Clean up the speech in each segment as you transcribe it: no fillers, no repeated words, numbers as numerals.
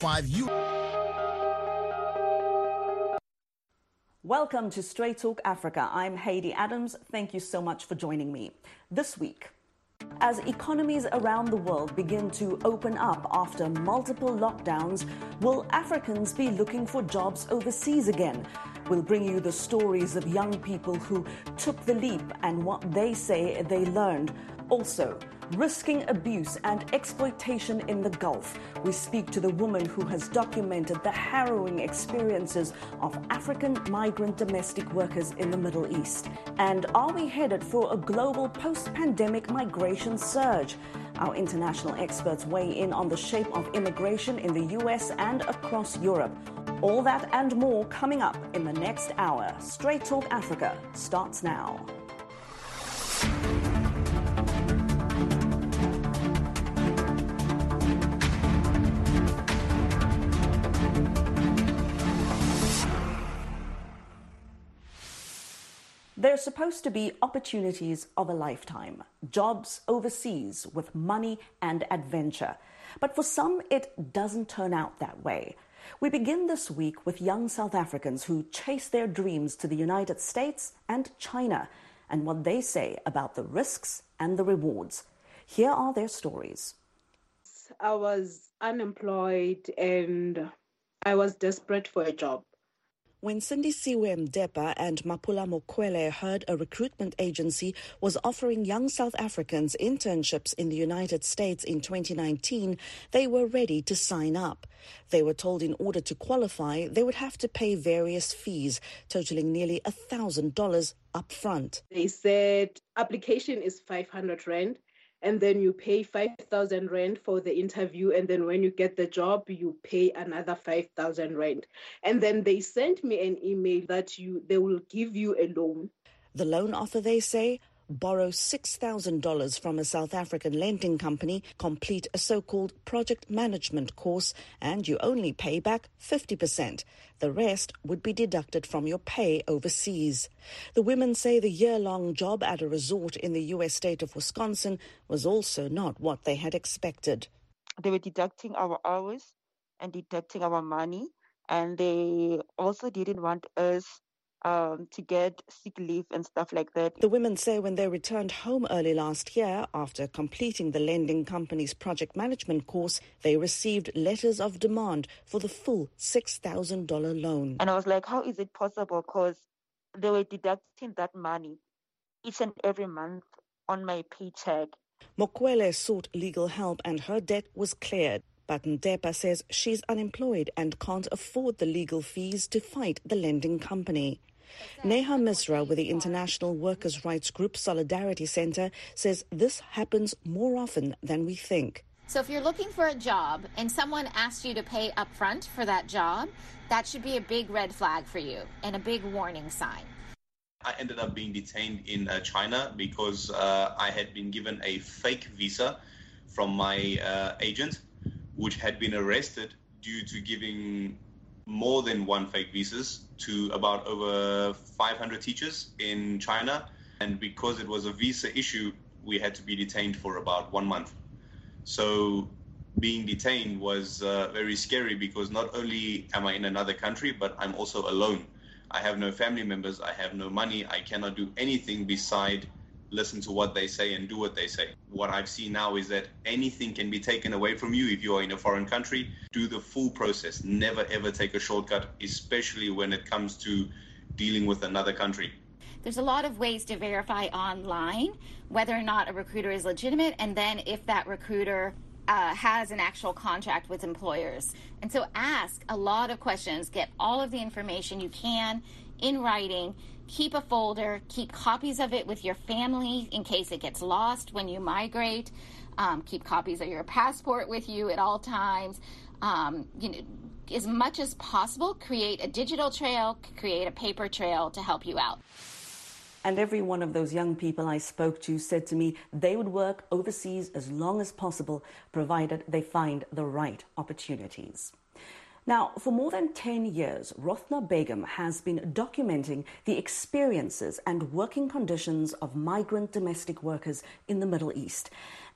Welcome to Straight Talk Africa. I'm Heidi Adams. Thank you so much for joining me. This week, as economies around the world begin to open up after multiple lockdowns, will Africans be looking for jobs overseas again? We'll bring you the stories of young people who took the leap and what they say they learned. Also, risking abuse and exploitation in the Gulf. We speak to the woman who has documented the harrowing experiences of African migrant domestic workers in the Middle East. And are we headed for a global post-pandemic migration surge? Our international experts weigh in on the shape of immigration in the US and across Europe. All that and more coming up in the next hour. Straight Talk Africa starts now. There's supposed to be opportunities of a lifetime, jobs overseas with money and adventure. But for some, it doesn't turn out that way. We begin this week with young South Africans who chase their dreams to the United States and China, and what they say about the risks and the rewards. Here are their stories. I was unemployed and I was desperate for a job. When Sindisiwe Mdepa and Mapula Mokwele heard a recruitment agency was offering young South Africans internships in the United States in 2019, they were ready to sign up. They were told in order to qualify, they would have to pay various fees, totaling nearly $1,000 up front. They said application is 500 Rand. And then you pay 5,000 Rand for the interview. And then when you get the job, you pay another 5,000 Rand. And then they sent me an email that they will give you a loan. The loan offer, they say, borrow $6,000 from a South African lending company, complete a so-called project management course, and you only pay back 50%. The rest would be deducted from your pay overseas. The women say the year-long job at a resort in the U.S. state of Wisconsin was also not what they had expected. They were deducting our hours and deducting our money, and they also didn't want us to get sick leave and stuff like that. The women say when they returned home early last year, after completing the lending company's project management course, they received letters of demand for the full $6,000 loan. And I was like, how is it possible? Because they were deducting that money each and every month on my paycheck. Mokwele sought legal help and her debt was cleared. But Ndepa says she's unemployed and can't afford the legal fees to fight the lending company. Neha Misra with the international workers' rights group Solidarity Center says this happens more often than we think. So if you're looking for a job and someone asks you to pay up front for that job, that should be a big red flag for you and a big warning sign. I ended up being detained in China because I had been given a fake visa from my agent, which had been arrested due to giving more than one fake visas to about over 500 teachers in China. And because it was a visa issue, we had to be detained for about 1 month. So being detained was very scary because not only am I in another country, but I'm also alone. I have no family members, I have no money, I cannot do anything beside listen to what they say and do what they say. What I've seen now is that anything can be taken away from you if you are in a foreign country. Do the full process. Never, ever take a shortcut, especially when it comes to dealing with another country. There's a lot of ways to verify online whether or not a recruiter is legitimate, and then if that recruiter has an actual contract with employers. And so ask a lot of questions, get all of the information you can in writing. Keep a folder, keep copies of it with your family in case it gets lost when you migrate. Keep copies of your passport with you at all times. As much as possible, create a digital trail, create a paper trail to help you out. And every one of those young people I spoke to said to me they would work overseas as long as possible, provided they find the right opportunities. Now, for more than 10 years, Rothna Begum has been documenting the experiences and working conditions of migrant domestic workers in the Middle East.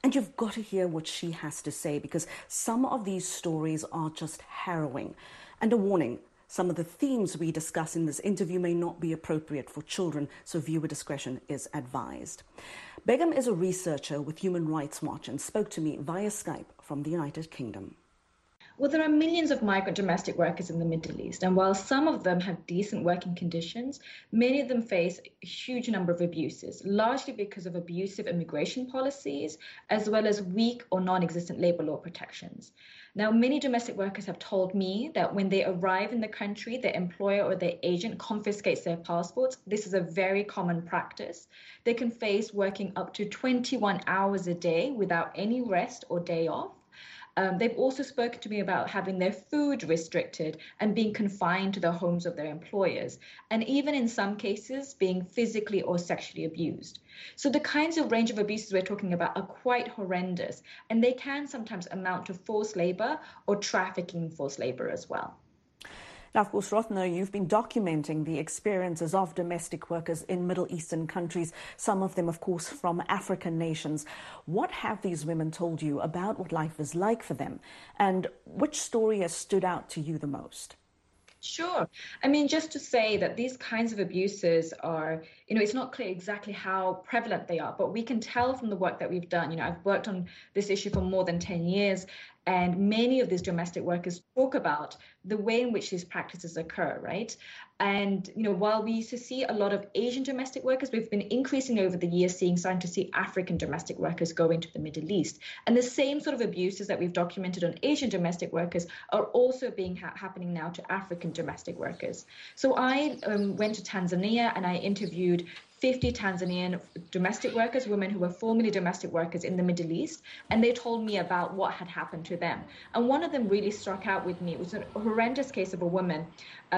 And you've got to hear what she has to say, because some of these stories are just harrowing. And a warning, some of the themes we discuss in this interview may not be appropriate for children, so viewer discretion is advised. Begum is a researcher with Human Rights Watch and spoke to me via Skype from the United Kingdom. Well, there are millions of migrant domestic workers in the Middle East, and while some of them have decent working conditions, many of them face a huge number of abuses, largely because of abusive immigration policies, as well as weak or non-existent labor law protections. Now, many domestic workers have told me that when they arrive in the country, their employer or their agent confiscates their passports. This is a very common practice. They can face working up to 21 hours a day without any rest or day off. They've also spoken to me about having their food restricted and being confined to the homes of their employers, and even in some cases being physically or sexually abused. So the kinds of range of abuses we're talking about are quite horrendous, and they can sometimes amount to forced labor or trafficking in forced labor as well. Now, of course, Rothnaa, you've been documenting the experiences of domestic workers in Middle Eastern countries, some of them, of course, from African nations. What have these women told you about what life is like for them? And which story has stood out to you the most? Sure. I mean, just to say that these kinds of abuses are, it's not clear exactly how prevalent they are, but we can tell from the work that we've done. I've worked on this issue for more than 10 years, and many of these domestic workers talk about the way in which these practices occur, right? And, while we used to see a lot of Asian domestic workers, we've been increasing over the years, starting to see African domestic workers go into the Middle East. And the same sort of abuses that we've documented on Asian domestic workers are also being happening now to African domestic workers. So I went to Tanzania and I interviewed 50 Tanzanian domestic workers, women who were formerly domestic workers in the Middle East, and they told me about what had happened to them. And one of them really struck out with me. It was a horrendous case of a woman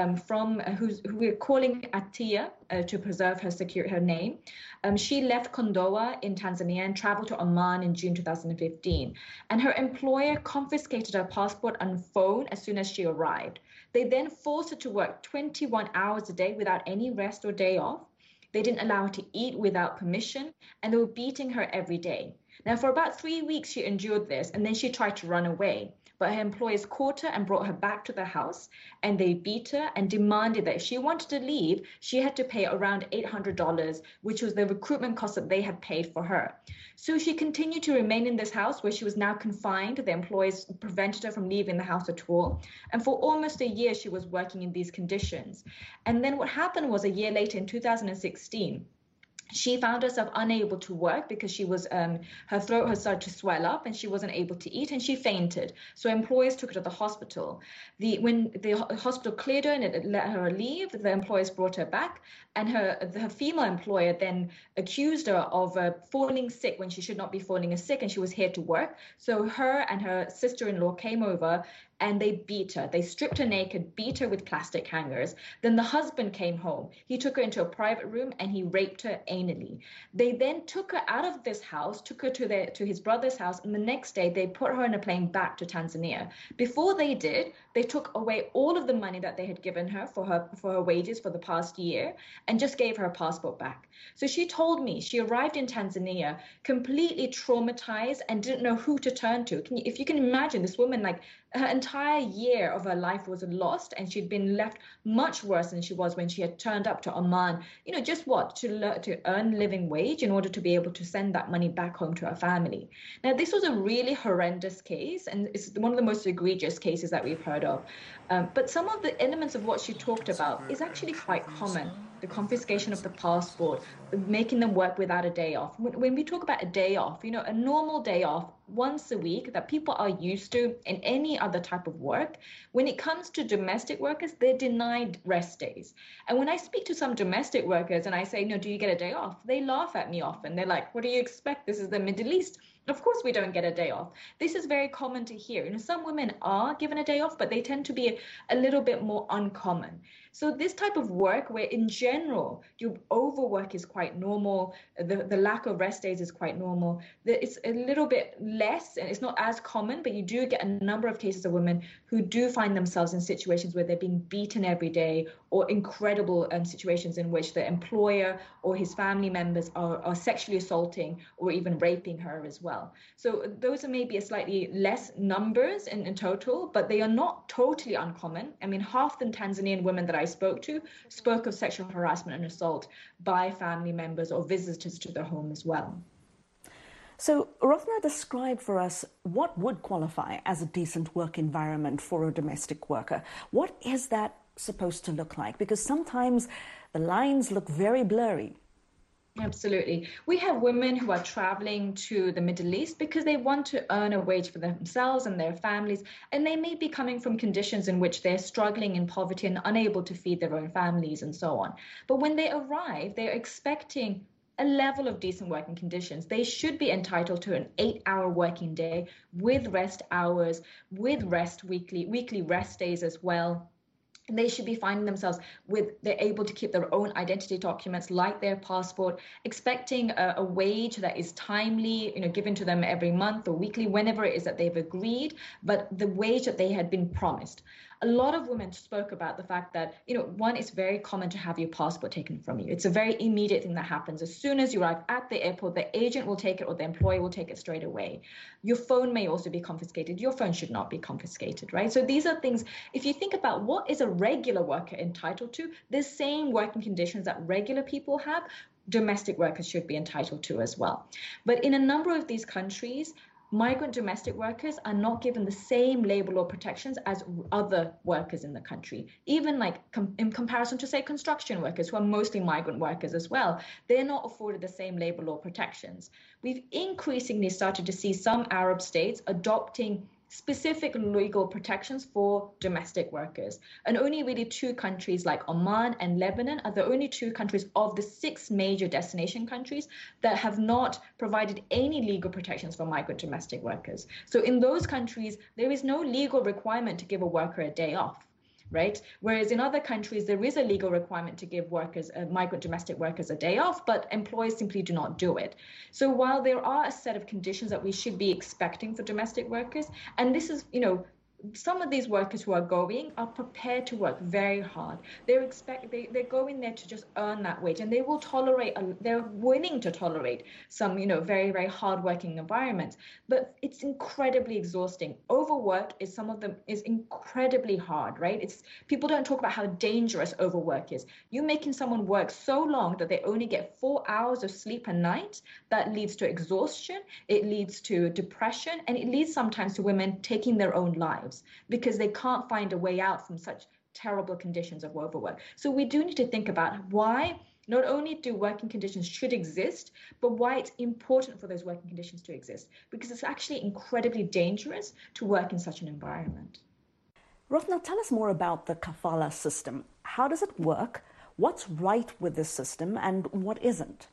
who we're calling Atia to preserve her name. She left Kondoa in Tanzania and traveled to Oman in June 2015. And her employer confiscated her passport and phone as soon as she arrived. They then forced her to work 21 hours a day without any rest or day off. They didn't allow her to eat without permission, and they were beating her every day. Now, for about 3 weeks, she endured this, and then she tried to run away. But her employers caught her and brought her back to the house, and they beat her and demanded that if she wanted to leave, she had to pay around $800, which was the recruitment cost that they had paid for her. So she continued to remain in this house where she was now confined. The employers prevented her from leaving the house at all. And for almost a year, she was working in these conditions. And then what happened was a year later in 2016, she found herself unable to work because she was her throat had started to swell up and she wasn't able to eat, and she fainted. So employers took her to the hospital. When the hospital cleared her and it let her leave, the employers brought her back, and her female employer then accused her of falling sick when she should not be falling sick, and she was here to work. So her and her sister-in-law came over and they beat her. They stripped her naked, beat her with plastic hangers. Then the husband came home. He took her into a private room and he raped her anally. They then took her out of this house, took her to his brother's house, and the next day they put her in a plane back to Tanzania. Before they did, they took away all of the money that they had given her for her wages for the past year and just gave her a passport back. So she told me she arrived in Tanzania completely traumatized and didn't know who to turn to. If you can imagine, this woman, like, her entire year of her life was lost, and she'd been left much worse than she was when she had turned up to Oman, to earn living wage in order to be able to send that money back home to her family. Now, this was a really horrendous case, and it's one of the most egregious cases that we've heard of. But some of the elements of what she talked about is actually quite common. The confiscation of the passport, making them work without a day off. When we talk about a day off, a normal day off once a week that people are used to in any other type of work, when it comes to domestic workers, they're denied rest days. And when I speak to some domestic workers and I say, do you get a day off? They laugh at me often. They're like, what do you expect? This is the Middle East. Of course we don't get a day off. This is very common to hear. Some women are given a day off, but they tend to be a little bit more uncommon. So this type of work where in general your overwork is quite normal, the lack of rest days is quite normal, it's a little bit less and it's not as common, but you do get a number of cases of women who do find themselves in situations where they're being beaten every day, or incredible situations in which the employer or his family members are sexually assaulting or even raping her as well. well. So those are maybe a slightly less numbers in total, but they are not totally uncommon. I mean, half the Tanzanian women that I spoke to spoke of sexual harassment and assault by family members or visitors to their home as well. So, Rotna, describe for us what would qualify as a decent work environment for a domestic worker. What is that supposed to look like? Because sometimes the lines look very blurry. Absolutely. We have women who are traveling to the Middle East because they want to earn a wage for themselves and their families, and they may be coming from conditions in which they're struggling in poverty and unable to feed their own families and so on. But when they arrive, they're expecting a level of decent working conditions. They should be entitled to an 8-hour working day with rest hours, with rest weekly rest days as well. And they should be finding themselves they're able to keep their own identity documents like their passport, expecting a wage that is timely, given to them every month or weekly, whenever it is that they've agreed, but the wage that they had been promised. A lot of women spoke about the fact that, one, it's very common to have your passport taken from you. It's a very immediate thing that happens. As soon as you arrive at the airport, the agent will take it or the employer will take it straight away. Your phone may also be confiscated. Your phone should not be confiscated, right? So these are things, if you think about what is a regular worker entitled to, the same working conditions that regular people have, domestic workers should be entitled to as well. But in a number of these countries, migrant domestic workers are not given the same labor law protections as other workers in the country. Even in comparison to, say, construction workers, who are mostly migrant workers as well, they're not afforded the same labor law protections. We've increasingly started to see some Arab states adopting specific legal protections for domestic workers. And only really 2 countries like Oman and Lebanon are the only 2 countries of the 6 major destination countries that have not provided any legal protections for migrant domestic workers. So in those countries, there is no legal requirement to give a worker a day off. Right? Whereas in other countries, there is a legal requirement to give migrant domestic workers a day off, but employers simply do not do it. So while there are a set of conditions that we should be expecting for domestic workers, and this is, some of these workers who are going are prepared to work very hard. They're going there to just earn that wage, and they will they're willing to tolerate some, very, very hard-working environments. But it's incredibly exhausting. Overwork is incredibly hard, right? People don't talk about how dangerous overwork is. You're making someone work so long that they only get 4 hours of sleep a night. That leads to exhaustion. It leads to depression, and it leads sometimes to women taking their own lives, because they can't find a way out from such terrible conditions of overwork. So we do need to think about why not only do working conditions should exist, but why it's important for those working conditions to exist, because it's actually incredibly dangerous to work in such an environment. Rotna, tell us more about the kafala system. How does it work? What's right with this system and what isn't?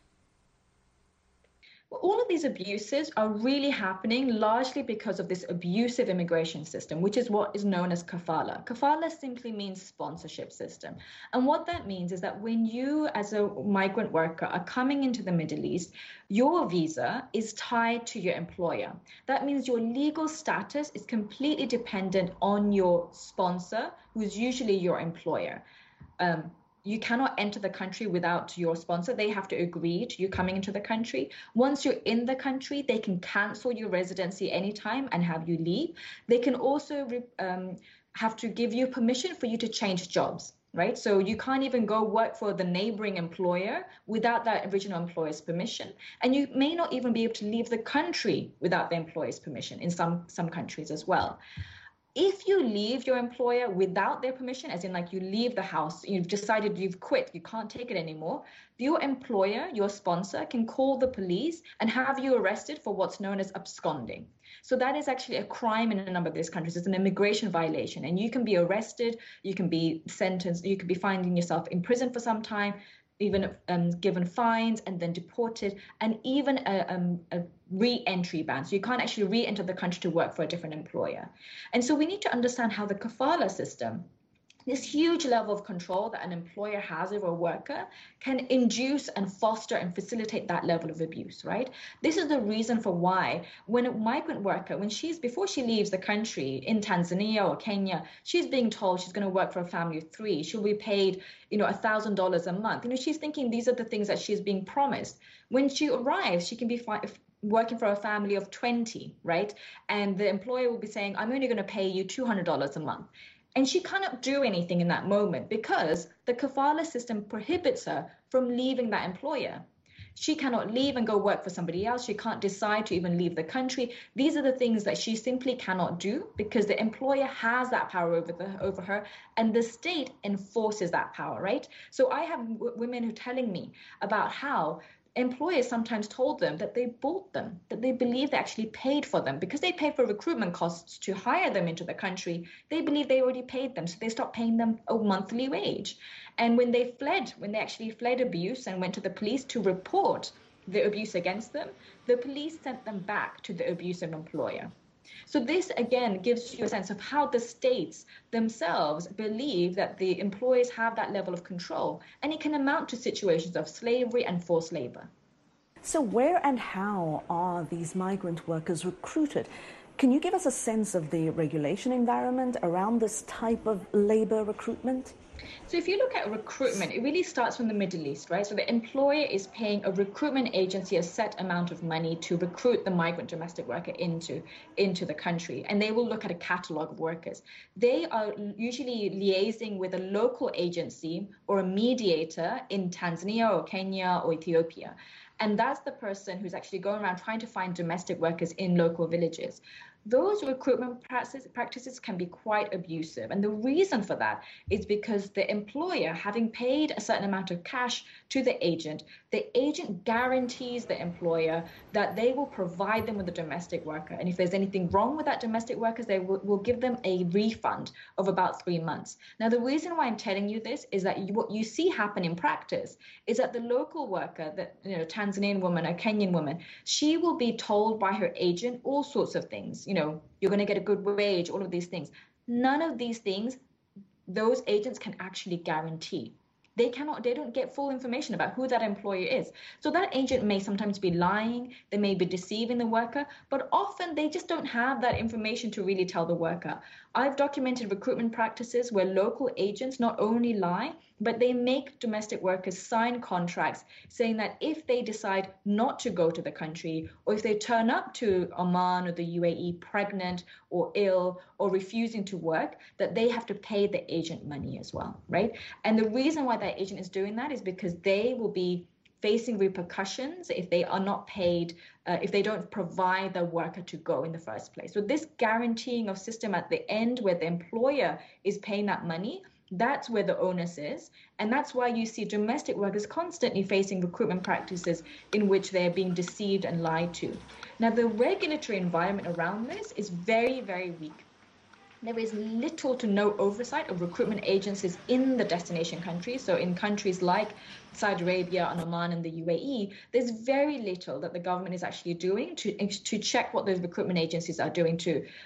All of these abuses are really happening largely because of this abusive immigration system, which is what is known as kafala. Kafala simply means sponsorship system. And what that means is that when you, as a migrant worker, are coming into the Middle East, your visa is tied to your employer. That means your legal status is completely dependent on your sponsor, who's usually your employer. You cannot enter the country without your sponsor. They have to agree to you coming into the country. Once you're in the country, they can cancel your residency anytime and have you leave. They can also have to give you permission for you to change jobs, right? So you can't even go work for the neighboring employer without that original employer's permission. And you may not even be able to leave the country without the employer's permission in some countries as well. If you leave your employer without their permission, as in you leave the house, you've decided you've quit, you can't take it anymore, your employer, your sponsor, can call the police and have you arrested for what's known as absconding. So that is actually a crime in a number of these countries. It's an immigration violation, and you can be arrested, you can be sentenced, you could be finding yourself in prison for some time, even given fines and then deported, and even a re-entry ban. So you can't actually re-enter the country to work for a different employer. And so we need to understand how the kafala system, this huge level of control that an employer has over a worker, can induce and foster and facilitate that level of abuse, right? This is the reason for why when a migrant worker, before she leaves the country in Tanzania or Kenya, she's being told she's going to work for a family of 3. She'll be paid, $1,000 a month. She's thinking these are the things that she's being promised. When she arrives, she can be working for a family of 20, right? And the employer will be saying, I'm only going to pay you $200 a month. And she cannot do anything in that moment because the kafala system prohibits her from leaving that employer. She cannot leave and go work for somebody else. She can't decide to even leave the country. These are the things that she simply cannot do because the employer has that power over her, and the state enforces that power, right? So I have women who are telling me about how employers sometimes told them that they bought them, that they believe they actually paid for them because they paid for recruitment costs to hire them into the country. They believe they already paid them, so they stopped paying them a monthly wage. And when they actually fled abuse and went to the police to report the abuse against them, the police sent them back to the abusive employer. So this, again, gives you a sense of how the states themselves believe that the employers have that level of control, and it can amount to situations of slavery and forced labor. So where and how are these migrant workers recruited? Can you give us a sense of the regulation environment around this type of labor recruitment? So if you look at recruitment, it really starts from the Middle East, right? So the employer is paying a recruitment agency a set amount of money to recruit the migrant domestic worker into the country. And they will look at a catalog of workers. They are usually liaising with a local agency or a mediator in Tanzania or Kenya or Ethiopia. And that's the person who's actually going around trying to find domestic workers in local villages. Those recruitment practices can be quite abusive. And the reason for that is because the employer, having paid a certain amount of cash to the agent guarantees the employer that they will provide them with a domestic worker. And if there's anything wrong with that domestic worker, they will give them a refund of about 3 months. Now, the reason why I'm telling you this is that what you see happen in practice is that the local worker, that Tanzanian woman, a Kenyan woman, she will be told by her agent all sorts of things. You're going to get a good wage, all of these things. None of these things, those agents can actually guarantee. They don't get full information about who that employer is. So that agent may sometimes be lying, they may be deceiving the worker, but often they just don't have that information to really tell the worker. I've documented recruitment practices where local agents not only lie, but they make domestic workers sign contracts saying that if they decide not to go to the country, or if they turn up to Oman or the UAE pregnant or ill or refusing to work, that they have to pay the agent money as well, right? And the reason why that agent is doing that is because they will be facing repercussions if they are not paid, if they don't provide the worker to go in the first place. So this guaranteeing of system at the end where the employer is paying that money, that's where the onus is. And that's why you see domestic workers constantly facing recruitment practices in which they're being deceived and lied to. Now, the regulatory environment around this is very, very weak. There is little to no oversight of recruitment agencies in the destination countries. So in countries like Saudi Arabia and Oman and the UAE, there's very little that the government is actually doing to check what those recruitment agencies are doing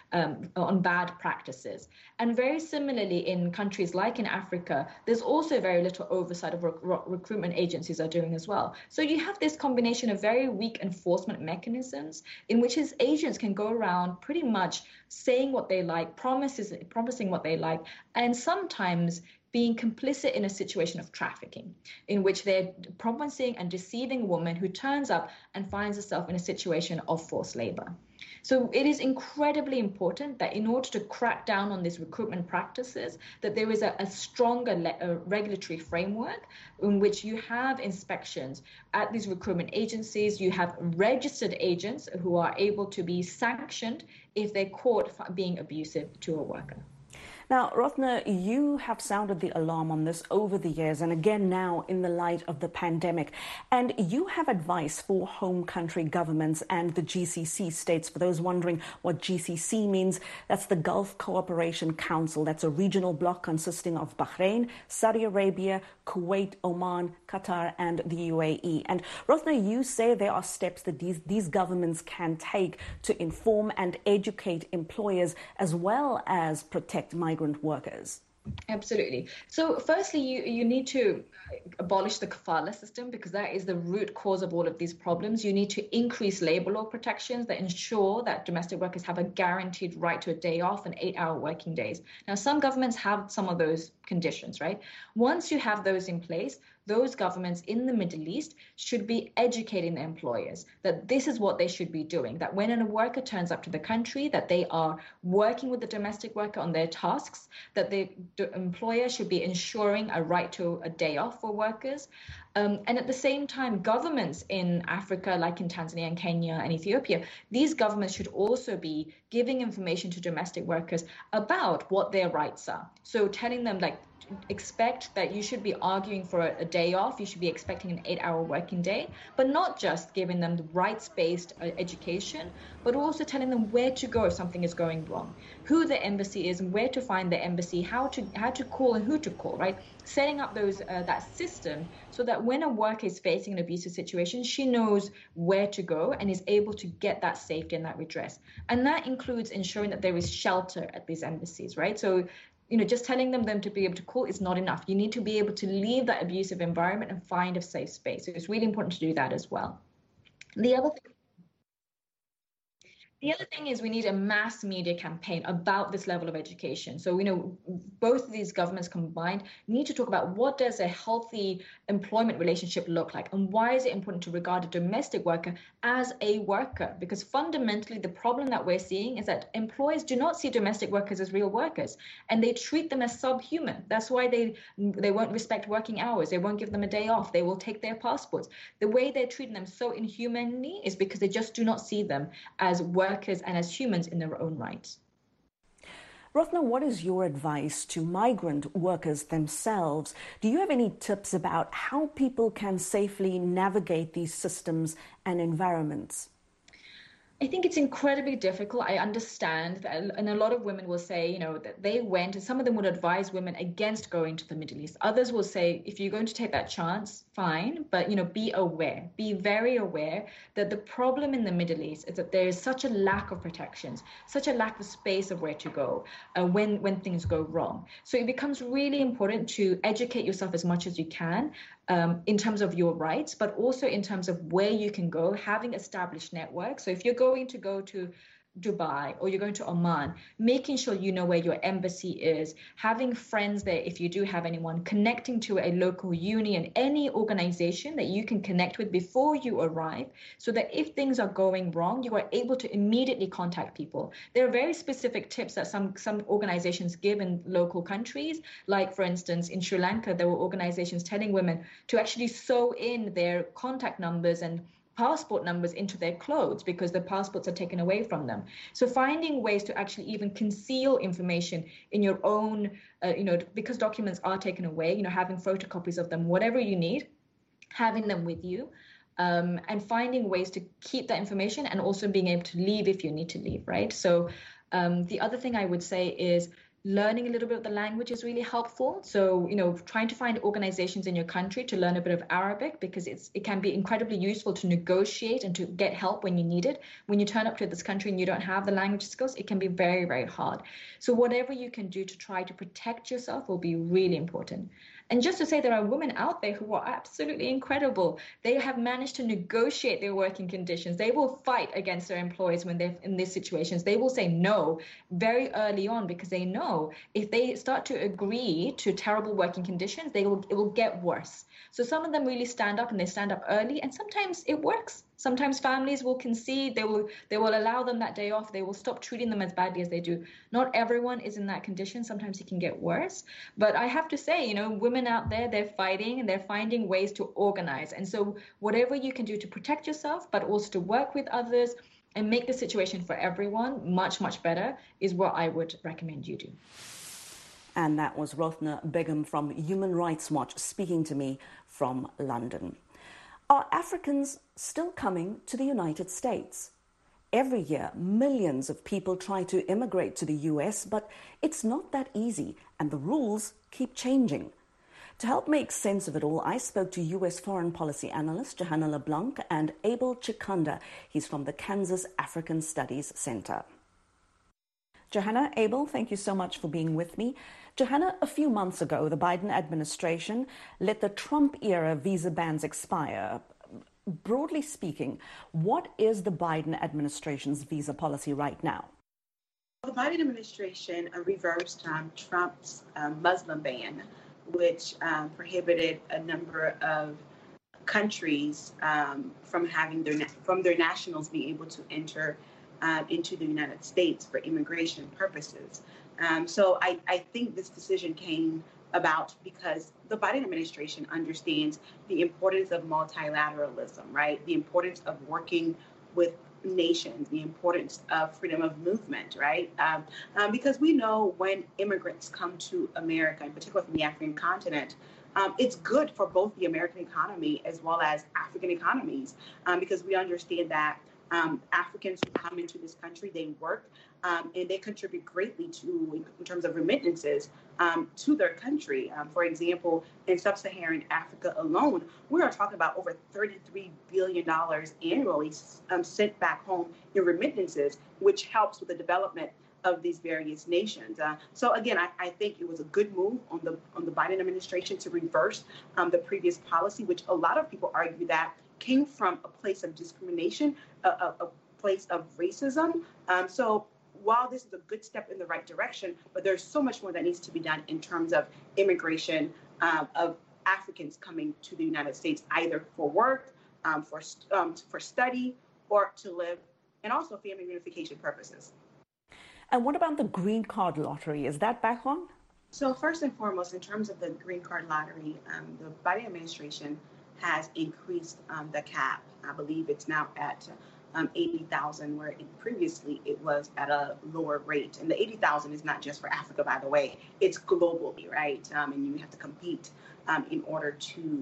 on bad practices. And very similarly, in countries like in Africa, there's also very little oversight of what recruitment agencies are doing as well. So you have this combination of very weak enforcement mechanisms in which his agents can go around pretty much saying what they like, promising what they like, and sometimes being complicit in a situation of trafficking, in which they're promising and deceiving a woman who turns up and finds herself in a situation of forced labor. So it is incredibly important that in order to crack down on these recruitment practices, that there is a stronger regulatory framework in which you have inspections at these recruitment agencies, you have registered agents who are able to be sanctioned if they're caught being abusive to a worker. Now, Rothnaa, you have sounded the alarm on this over the years and again now in the light of the pandemic. And you have advice for home country governments and the GCC states. For those wondering what GCC means, that's the Gulf Cooperation Council. That's a regional bloc consisting of Bahrain, Saudi Arabia, Kuwait, Oman, Qatar and the UAE. And Rothnaa, you say there are steps that these governments can take to inform and educate employers as well as protect migrant workers. Absolutely. So firstly, you need to abolish the kafala system because that is the root cause of all of these problems. You need to increase labor law protections that ensure that domestic workers have a guaranteed right to a day off and 8-hour working days. Now, some governments have some of those conditions, right? Once you have those in place, those governments in the Middle East should be educating their employers that this is what they should be doing, that when a worker turns up to the country, that they are working with the domestic worker on their tasks, that the employer should be ensuring a right to a day off for workers. And at the same time, governments in Africa, like in Tanzania and Kenya and Ethiopia, these governments should also be giving information to domestic workers about what their rights are. So telling them, like, expect that you should be arguing for a day off, you should be expecting an 8-hour working day, but not just giving them the rights-based education, but also telling them where to go if something is going wrong, who the embassy is and where to find the embassy, how to call and who to call, right? Setting up those that system so that when a worker is facing an abusive situation, she knows where to go and is able to get that safety and that redress. And that includes ensuring that there is shelter at these embassies, right? So just telling them to be able to call is not enough. You need to be able to leave that abusive environment and find a safe space. So it's really important to do that as well. The other thing is we need a mass media campaign about this level of education. So, both of these governments combined need to talk about what does a healthy employment relationship look like and why is it important to regard a domestic worker as a worker? Because fundamentally, the problem that we're seeing is that employers do not see domestic workers as real workers and they treat them as subhuman. That's why they won't respect working hours. They won't give them a day off. They will take their passports. The way they're treating them so inhumanely is because they just do not see them as workers and as humans in their own rights. Rothnna, what is your advice to migrant workers themselves? Do you have any tips about how people can safely navigate these systems and environments? I think it's incredibly difficult. I understand that, and a lot of women will say, that they went, and some of them would advise women against going to the Middle East. Others will say, if you're going to take that chance, fine, but, be aware, be very aware that the problem in the Middle East is that there is such a lack of protections, such a lack of space of where to go when things go wrong. So it becomes really important to educate yourself as much as you can in terms of your rights, but also in terms of where you can go, having established networks. So if you're going to go to Dubai or you're going to Oman, making sure you know where your embassy is, having friends there if you do have anyone, connecting to a local union, any organization that you can connect with before you arrive, so that if things are going wrong, you are able to immediately contact people. There are very specific tips that some organizations give in local countries, like for instance in Sri Lanka, there were organizations telling women to actually sew in their contact numbers and passport numbers into their clothes because the passports are taken away from them. So finding ways to actually even conceal information in your own, because documents are taken away, having photocopies of them, whatever you need, having them with you, and finding ways to keep that information and also being able to leave if you need to leave, right? So the other thing I would say is learning a little bit of the language is really helpful. So, trying to find organizations in your country to learn a bit of Arabic, because it can be incredibly useful to negotiate and to get help when you need it. When you turn up to this country and you don't have the language skills, it can be very, very hard. So whatever you can do to try to protect yourself will be really important. And just to say, there are women out there who are absolutely incredible. They have managed to negotiate their working conditions. They will fight against their employers when they're in these situations. They will say no very early on because they know if they start to agree to terrible working conditions, it will get worse. So some of them really stand up and they stand up early, and sometimes it works. Sometimes families will concede, they will allow them that day off, they will stop treating them as badly as they do. Not everyone is in that condition. Sometimes it can get worse. But I have to say, women out there, they're fighting and they're finding ways to organize. And so whatever you can do to protect yourself, but also to work with others and make the situation for everyone much, much better is what I would recommend you do. And that was Rothnna Begum from Human Rights Watch speaking to me from London. Are Africans still coming to the United States? Every year, millions of people try to immigrate to the US, but it's not that easy, and the rules keep changing. To help make sense of it all, I spoke to US foreign policy analyst Johanna LeBlanc and Abel Chikanda. He's from the Kansas African Studies Center. Johanna, Abel, thank you so much for being with me. Johanna, a few months ago, the Biden administration let the Trump-era visa bans expire. Broadly speaking, what is the Biden administration's visa policy right now? The Biden administration reversed Trump's Muslim ban, which prohibited a number of countries from having their nationals be able to enter into the United States for immigration purposes. So I think this decision came about because the Biden administration understands the importance of multilateralism, right? The importance of working with nations, the importance of freedom of movement, right? Because we know when immigrants come to America, in particular from the African continent, it's good for both the American economy as well as African economies, because we understand that Africans who come into this country, they work and they contribute greatly to, in terms of remittances, to their country. For example, in sub-Saharan Africa alone, we are talking about over $33 billion annually sent back home in remittances, which helps with the development of these various nations. So again, I think it was a good move on the Biden administration to reverse the previous policy, which a lot of people argue that came from a place of discrimination, a place of racism. So while this is a good step in the right direction, but there's so much more that needs to be done in terms of immigration of Africans coming to the United States, either for work, for study, or to live, and also family reunification purposes. And what about the green card lottery? Is that back on? So first and foremost, in terms of the green card lottery, the Biden administration has increased the cap. I believe it's now at 80,000, where previously it was at a lower rate. And the 80,000 is not just for Africa, by the way. It's globally, right? And you have to compete in order to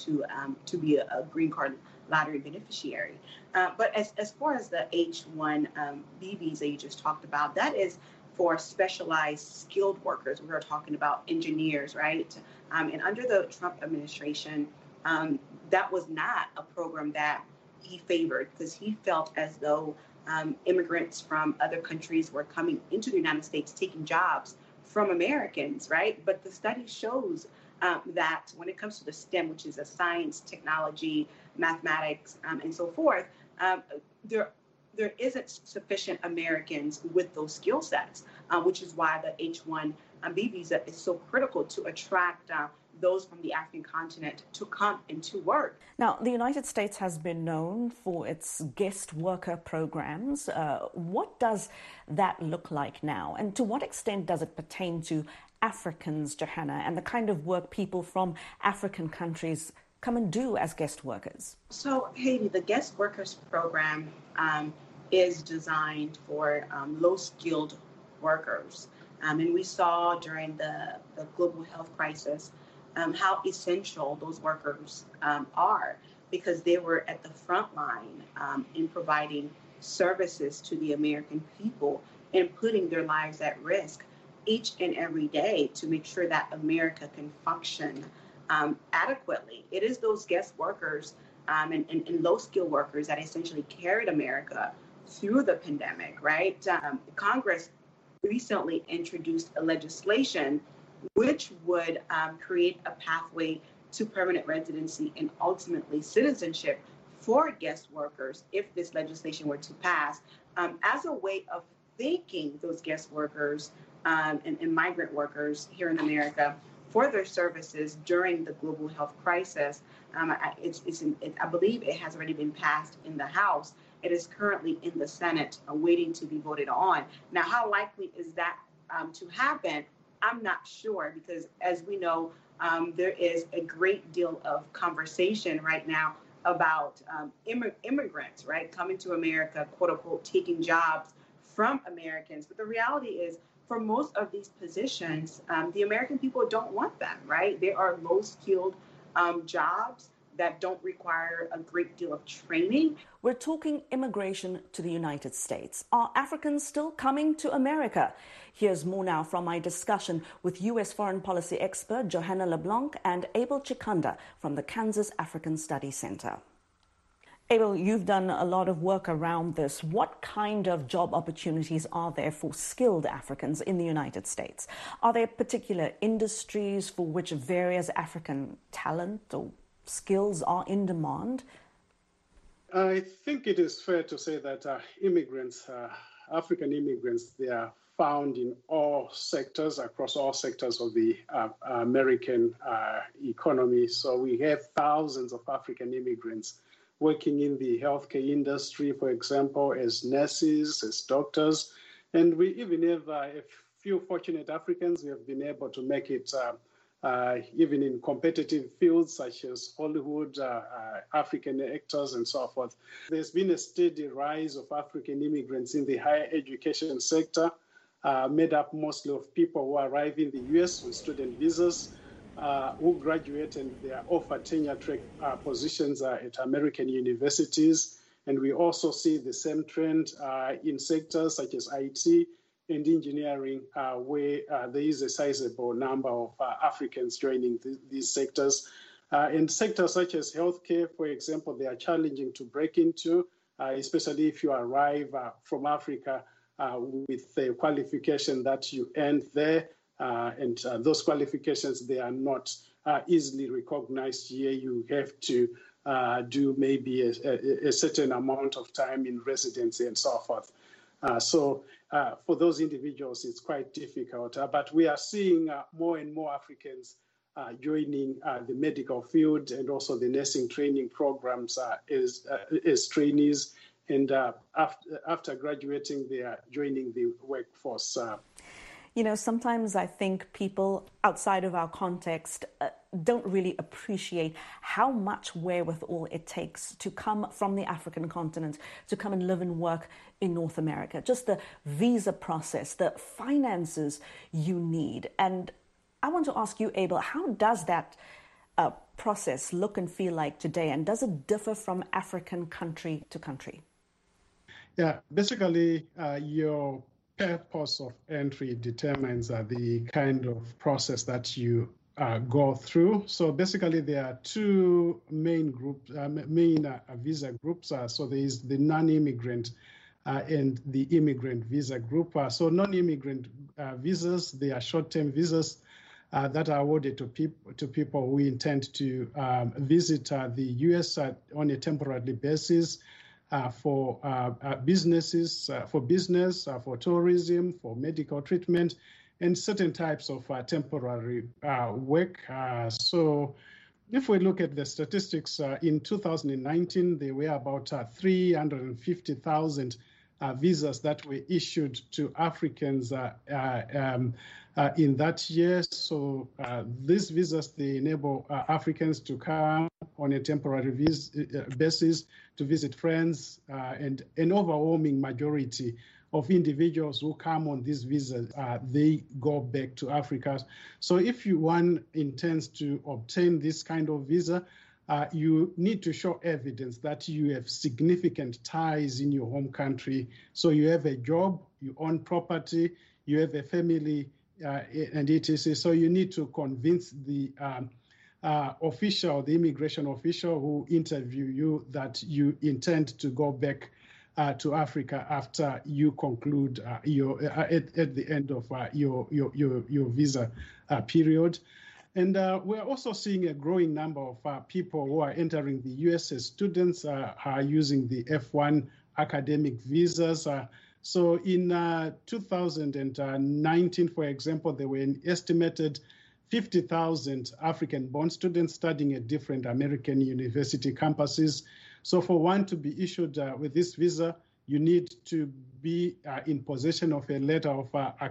be a green card lottery beneficiary. But as far as the H-1B visa you just talked about, that is for specialized skilled workers. We are talking about engineers, right? And under the Trump administration, that was not a program that he favored, because he felt as though immigrants from other countries were coming into the United States, taking jobs from Americans, right? But the study shows that when it comes to the STEM, which is a science, technology, mathematics, and so forth, there isn't sufficient Americans with those skill sets, which is why the H-1B visa is so critical to attract those from the African continent to come and to work. Now, the United States has been known for its guest worker programs. What does that look like now? And to what extent does it pertain to Africans, Johanna, and the kind of work people from African countries come and do as guest workers? So, Haiti, the guest workers program is designed for low-skilled workers. And we saw during the global health crisis how essential those workers are, because they were at the front line in providing services to the American people and putting their lives at risk each and every day to make sure that America can function adequately. It is those guest workers and low-skilled workers that essentially carried America through the pandemic, right? Congress recently introduced a legislation which would create a pathway to permanent residency and ultimately citizenship for guest workers if this legislation were to pass, as a way of thanking those guest workers and migrant workers here in America for their services during the global health crisis. I believe it has already been passed in the House. It is currently in the Senate waiting to be voted on. Now, how likely is that to happen? I'm not sure, because as we know, there is a great deal of conversation right now about immigrants, right, coming to America, quote unquote, taking jobs from Americans. But the reality is, for most of these positions, the American people don't want them, right? They are low-skilled jobs that don't require a great deal of training. We're talking immigration to the United States. Are Africans still coming to America? Here's more now from my discussion with U.S. foreign policy expert Johanna LeBlanc and Abel Chikanda from the Kansas African Studies Center. Abel, you've done a lot of work around this. What kind of job opportunities are there for skilled Africans in the United States? Are there particular industries for which various African talent or skills are in demand? I think it is fair to say that immigrants, African immigrants, they are found in all sectors, across all sectors of the American economy. So we have thousands of African immigrants working in the healthcare industry, for example, as nurses, as doctors. And we even have a few fortunate Africans who have been able to make it even in competitive fields such as Hollywood, African actors, and so forth. There's been a steady rise of African immigrants in the higher education sector, made up mostly of people who arrive in the US with student visas, who graduate and they are offered tenure-track positions at American universities. And we also see the same trend in sectors such as IT and engineering, where there is a sizable number of Africans joining these sectors. In sectors such as healthcare, for example, they are challenging to break into, especially if you arrive from Africa with the qualification that you earned there. And those qualifications, they are not easily recognized here. You have to do maybe a certain amount of time in residency and so forth. So for those individuals, it's quite difficult. But we are seeing more and more Africans joining the medical field and also the nursing training programs as trainees. And after graduating, they are joining the workforce. You know, sometimes I think people outside of our context don't really appreciate how much wherewithal it takes to come from the African continent, to come and live and work in North America. Just the visa process, the finances you need. And I want to ask you, Abel, how does that process look and feel like today? And does it differ from African country to country? Yeah, basically, your purpose of entry determines the kind of process that you go through. So basically, there are two main groups, visa groups. So there is the non-immigrant and the immigrant visa group. So non-immigrant visas, they are short-term visas that are awarded to people who intend to visit the U.S. On a temporary basis. For businesses, for business, for tourism, for medical treatment, and certain types of temporary work. So if we look at the statistics, in 2019, there were about 350,000 visas that were issued to Africans in that year. So these visas, they enable Africans to come on a temporary basis to visit friends, and an overwhelming majority of individuals who come on these visas, they go back to Africa. So if one intends to obtain this kind of visa, you need to show evidence that you have significant ties in your home country. So you have a job, you own property, you have a family, and etc. So you need to convince the the immigration official who interview you that you intend to go back to Africa after you conclude at the end of your visa period. And we're also seeing a growing number of people who are entering the US as students are using the F1 academic visas. So in 2019, for example, there were an estimated 50,000 African-born students studying at different American university campuses. So for one to be issued with this visa, you need to be in possession of a letter of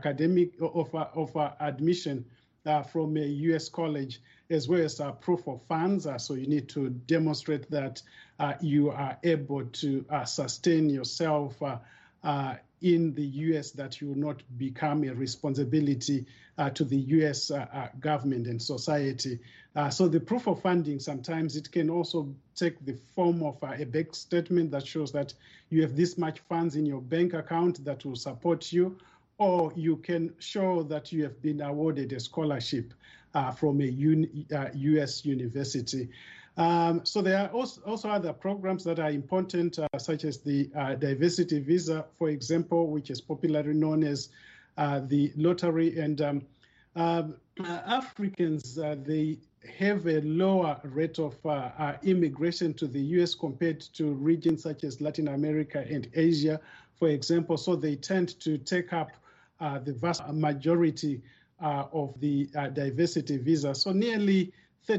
admission from a U.S. college, as well as proof of funds. So you need to demonstrate that you are able to sustain yourself in the U.S., that you will not become a responsibility to the U.S. Government and society. So the proof of funding, sometimes it can also take the form of a bank statement that shows that you have this much funds in your bank account that will support you, or you can show that you have been awarded a scholarship from a U.S. university. So there are also other programs that are important, such as the diversity visa, for example, which is popularly known as the lottery. And Africans, they have a lower rate of immigration to the U.S. compared to regions such as Latin America and Asia, for example. So they tend to take up the vast majority of the diversity visa. So nearly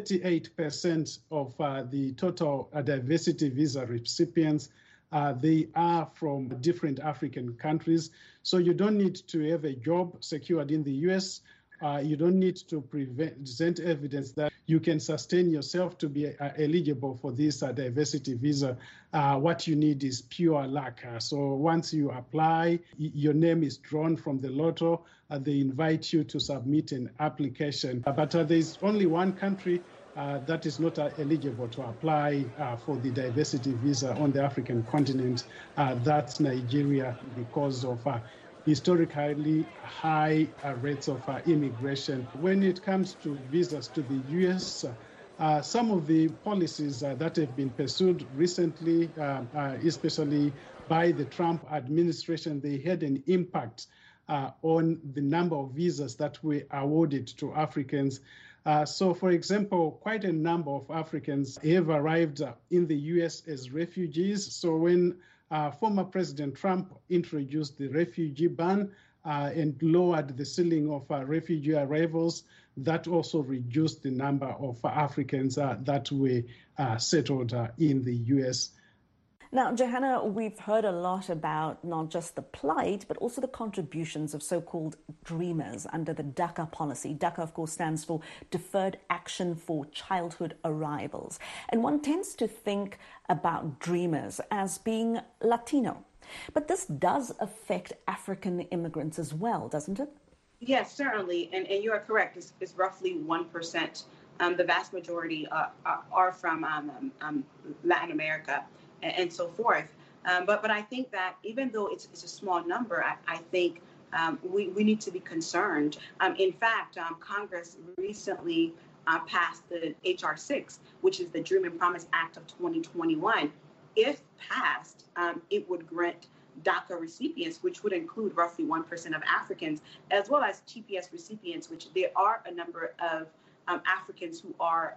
38% of the total diversity visa recipients, they are from different African countries. So you don't need to have a job secured in the US. You don't need to present evidence that you can sustain yourself to be eligible for this diversity visa. What you need is pure luck. So once you apply, your name is drawn from the lotto. They invite you to submit an application. But there's only one country that is not eligible to apply for the diversity visa on the African continent. That's Nigeria, because of historically high rates of immigration. When it comes to visas to the US, some of the policies that have been pursued recently, especially by the Trump administration, they had an impact on the number of visas that were awarded to Africans. So, for example, quite a number of Africans have arrived in the US as refugees. So when former President Trump introduced the refugee ban and lowered the ceiling of refugee arrivals, that also reduced the number of Africans that were settled in the U.S. Now, Johanna, we've heard a lot about not just the plight, but also the contributions of so-called dreamers under the DACA policy. DACA, of course, stands for Deferred Action for Childhood Arrivals. And one tends to think about dreamers as being Latino. But this does affect African immigrants as well, doesn't it? Yes, certainly. And you are correct. It's roughly 1%. The vast majority are from Latin America and so forth. But I think that even though it's a small number, I think we need to be concerned. In fact, Congress recently passed the H.R. 6, which is the Dream and Promise Act of 2021. If passed, it would grant DACA recipients, which would include roughly 1% of Africans, as well as TPS recipients, which there are a number of Africans who are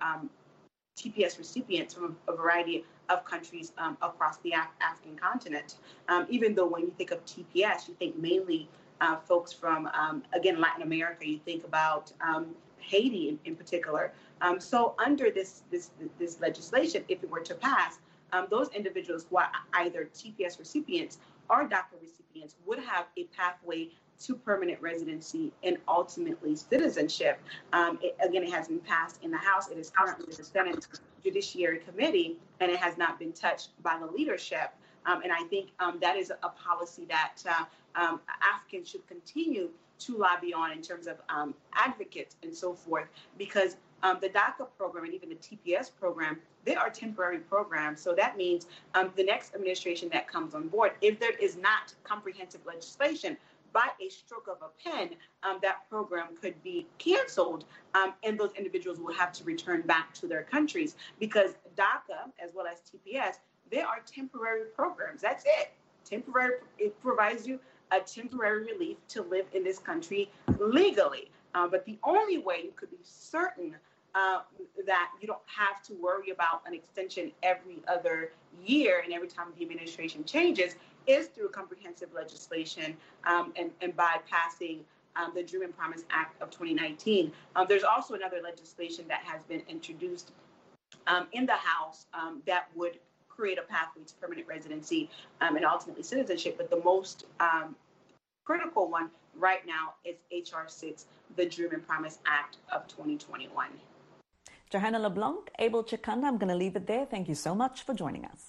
TPS recipients from a variety of countries across the African continent. Even though when you think of TPS, you think mainly folks from, again, Latin America, you think about Haiti in particular. So under this legislation, if it were to pass, those individuals who are either TPS recipients or DACA recipients would have a pathway to permanent residency and ultimately citizenship. It has been passed in the House. It is currently the Senate Judiciary Committee, and it has not been touched by the leadership. And I think that is a policy that Africans should continue to lobby on in terms of advocates and so forth, because the DACA program and even the TPS program, they are temporary programs. So that means the next administration that comes on board, if there is not comprehensive legislation, by a stroke of a pen, that program could be canceled, and those individuals will have to return back to their countries, because DACA, as well as TPS, they are temporary programs. That's it. Temporary. It provides you a temporary relief to live in this country legally. But the only way you could be certain that you don't have to worry about an extension every other year and every time the administration changes is through comprehensive legislation and by passing the Dream and Promise Act of 2019. There's also another legislation that has been introduced in the House that would create a pathway to permanent residency and ultimately citizenship. But the most critical one right now is H.R. 6, the Dream and Promise Act of 2021. Johanna LeBlanc, Abel Chikanda, I'm going to leave it there. Thank you so much for joining us.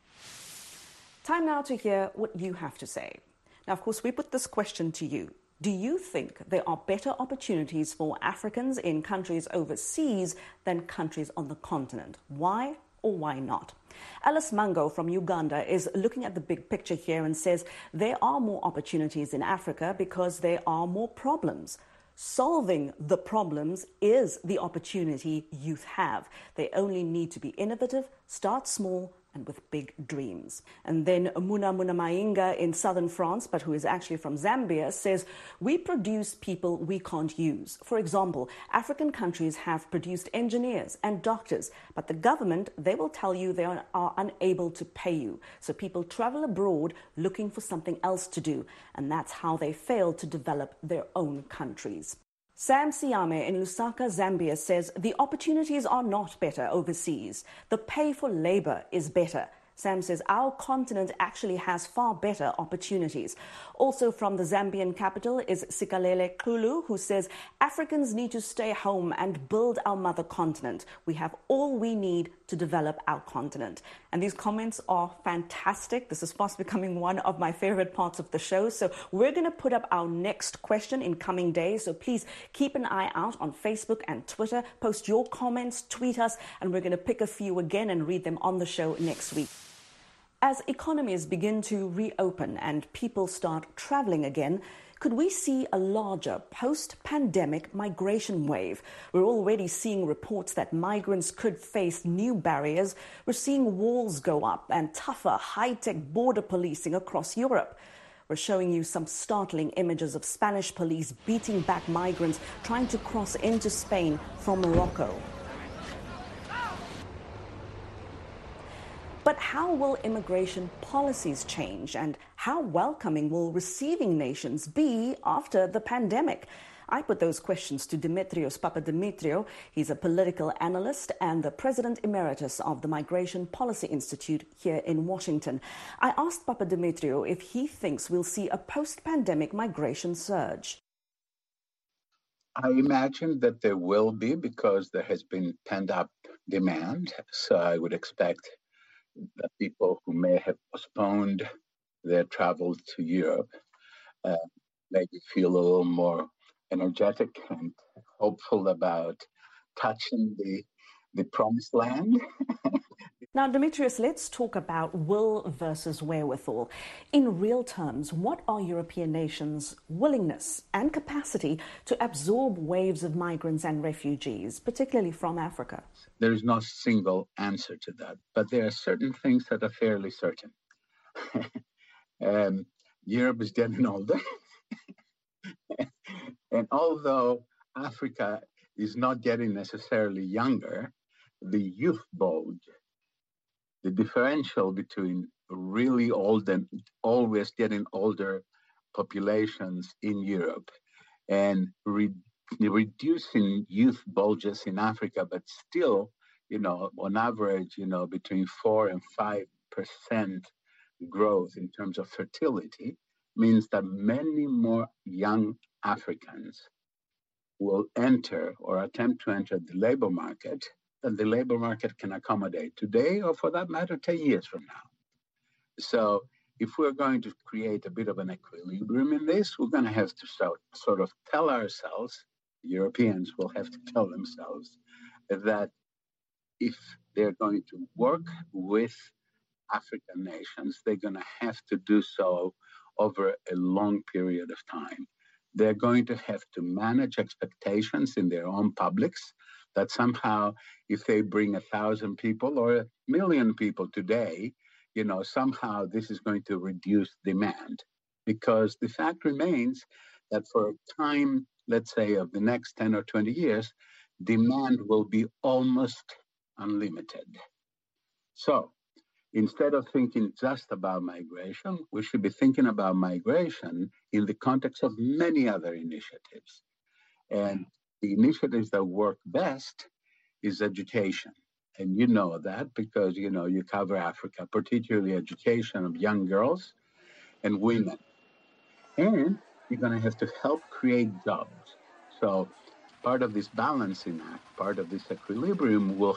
Time now to hear what you have to say. Now, of course, we put this question to you. Do you think there are better opportunities for Africans in countries overseas than countries on the continent? Why or why not? Alice Mango from Uganda is looking at the big picture here and says there are more opportunities in Africa because there are more problems. Solving the problems is the opportunity youth have. They only need to be innovative, start small, and with big dreams. And then Muna Mainga in southern France, but who is actually from Zambia, says, we produce people we can't use. For example, African countries have produced engineers and doctors, but the government, they will tell you they are unable to pay you. So people travel abroad looking for something else to do, and that's how they fail to develop their own countries. Sam Siame in Lusaka, Zambia says the opportunities are not better overseas. The pay for labor is better. Sam says our continent actually has far better opportunities. Also from the Zambian capital is Sikalele Kulu, who says Africans need to stay home and build our mother continent. We have all we need to develop our continent. And these comments are fantastic. This is fast becoming one of my favorite parts of the show. So we're going to put up our next question in coming days. So please keep an eye out on Facebook and Twitter. Post your comments, tweet us, and we're going to pick a few again and read them on the show next week. As economies begin to reopen and people start traveling again, could we see a larger post-pandemic migration wave? We're already seeing reports that migrants could face new barriers. We're seeing walls go up and tougher high-tech border policing across Europe. We're showing you some startling images of Spanish police beating back migrants trying to cross into Spain from Morocco. But how will immigration policies change, and how welcoming will receiving nations be after the pandemic? I put those questions to Dimitrios Papadimitriou. He's a political analyst and the president emeritus of the Migration Policy Institute here in Washington. I asked Papadimitriou if he thinks we'll see a post-pandemic migration surge. I imagine that there will be, because there has been pent-up demand. So I would expect that people who may have postponed their travel to Europe maybe feel a little more energetic and hopeful about touching the promised land. Now, Dimitrios, let's talk about will versus wherewithal. In real terms, what are European nations' willingness and capacity to absorb waves of migrants and refugees, particularly from Africa? There is no single answer to that, but there are certain things that are fairly certain. Europe is getting older. And although Africa is not getting necessarily younger, the youth bulge, the differential between really old and always getting older populations in Europe and reducing youth bulges in Africa, but still, on average, between 4 and 5% growth in terms of fertility, means that many more young Africans will enter or attempt to enter the labor market than the labor market can accommodate today, or for that matter, 10 years from now. So if we're going to create a bit of an equilibrium in this, we're going to have to sort of tell ourselves, Europeans will have to tell themselves, that if they're going to work with African nations, they're going to have to do so over a long period of time. They're going to have to manage expectations in their own publics that somehow, if they bring 1,000 people or 1 million people today, somehow this is going to reduce demand. Because the fact remains that for a time, let's say of the next 10 or 20 years, demand will be almost unlimited. So instead of thinking just about migration, we should be thinking about migration in the context of many other initiatives. And the initiatives that work best is education. And you know that because, you cover Africa, particularly education of young girls and women. And you're going to have to help create jobs. So part of this balancing act, part of this equilibrium will